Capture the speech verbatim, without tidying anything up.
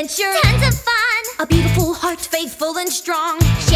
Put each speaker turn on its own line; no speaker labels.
adventure,
tons of fun.
a beautiful heart, faithful and strong.